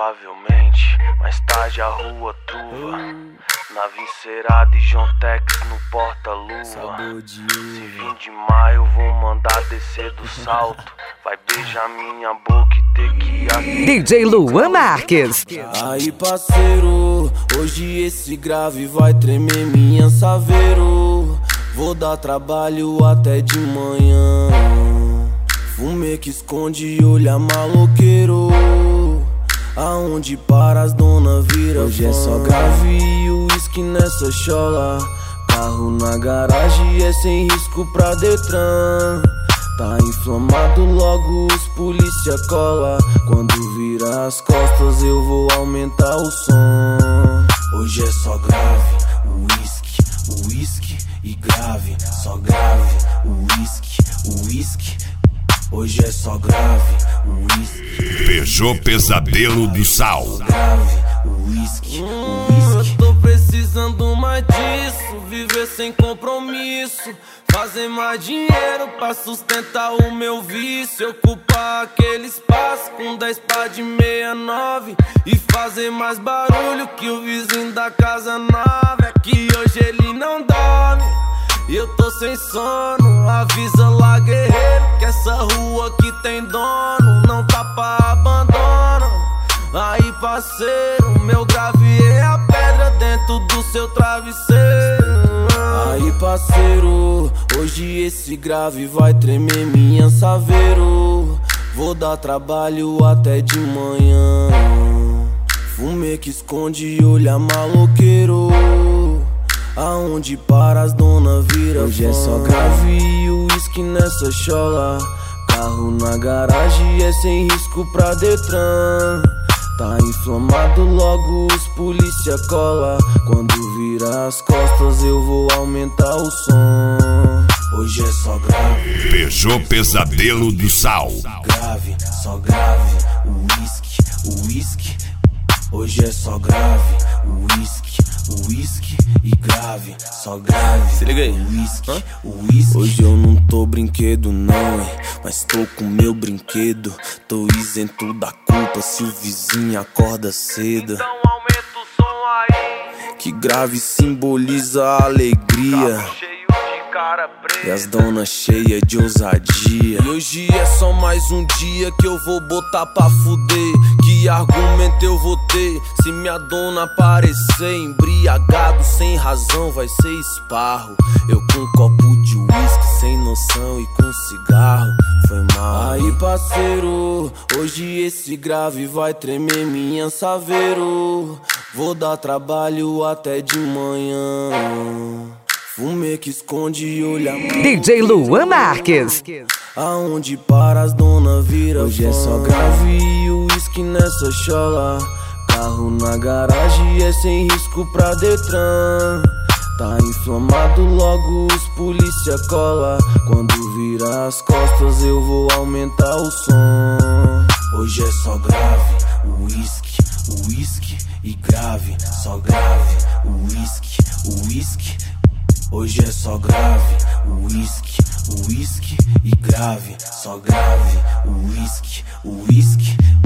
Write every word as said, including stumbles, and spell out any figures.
Provavelmente, mais tarde a rua truva. Nave encerada e John Tex no porta-lua. Se vir de maio, vou mandar descer do salto. Vai beijar minha boca e ter que acertar. D J Luan Marques. Aí parceiro, hoje esse grave vai tremer minha saveiro. Vou dar trabalho até de manhã. Fumê que esconde e olha maloqueiro. Aonde para as dona vira hoje fã. É só grave e uísque nessa chola. Carro na garagem é sem risco pra Detran. Tá inflamado, logo os polícia cola. Quando vira as costas eu vou aumentar o som. Hoje é só grave, uísque, uísque e grave. Só grave, uísque, uísque. Hoje é só grave, uísque. Fechou Pesadelo do Sal. Grave, uísque, uísque. Eu tô precisando mais disso. Viver sem compromisso. Fazer mais dinheiro pra sustentar o meu vício. Ocupar aquele espaço com dez pá de sessenta e nove. E fazer mais barulho que o vizinho da casa nova. É que hoje ele não dorme e eu tô sem sono. Avisa lá, guerreiro, que essa rua aqui tem dono. Não tá pra abandono. Aí parceiro, meu grave é a pedra dentro do seu travesseiro. Aí parceiro, hoje esse grave vai tremer minha saveiro. Vou dar trabalho até de manhã. Fumê que esconde e olha maloqueiro. Aonde para as dona vira hoje fã. É só grave e uísque nessa chola. Carro na garagem é sem risco pra Detran. Tá inflamado, logo os polícia cola. Quando vira as costas eu vou aumentar o som. Hoje é só grave. Fechou Pesadelo do Sal. Grave, só grave, uísque, uísque. Hoje é só grave, uísque, uísque e grave, só grave. Se liga aí. Uísque, uísque. Hoje eu não tô brinquedo não, hein, mas tô com meu brinquedo. Tô isento da culpa se o vizinho acorda cedo. Então aumenta o som aí. Que grave simboliza a alegria. Carro cheio de cara preta. E as donas cheias de ousadia. E hoje é só mais um dia que eu vou botar pra fuder. Que argumento eu vou ter se minha dona aparecer embriagado sem razão? Vai ser esparro. Eu com um copo de uísque sem noção e com cigarro. Foi mal. Aí parceiro, hoje esse grave vai tremer minha saveiro. Vou dar trabalho até de manhã. Fumê que esconde e olha D J Luan Marques. Aonde para as dona vira hoje fã. É só grave e uísque nessa chola. Carro na garagem é sem risco pra Detran. Tá inflamado, logo os polícia cola. Quando vira as costas eu vou aumentar o som. Hoje é só grave, uísque, uísque e grave. Só grave, uísque, uísque. Hoje é só grave, uísque, uísque e grave. Só grave, uísque, uísque.